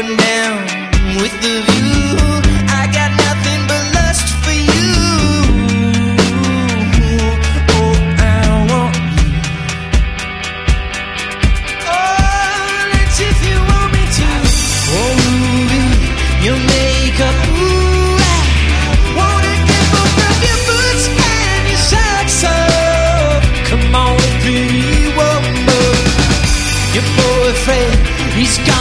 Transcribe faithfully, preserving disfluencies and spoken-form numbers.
going down with the view. I got nothing but lust for you. Oh, I want you. Oh, let's if you want me to. Oh, movie, your makeup. Ooh, I wanna get both of your boots and your socks off. Come on, pretty woman. Your boyfriend, he's gone.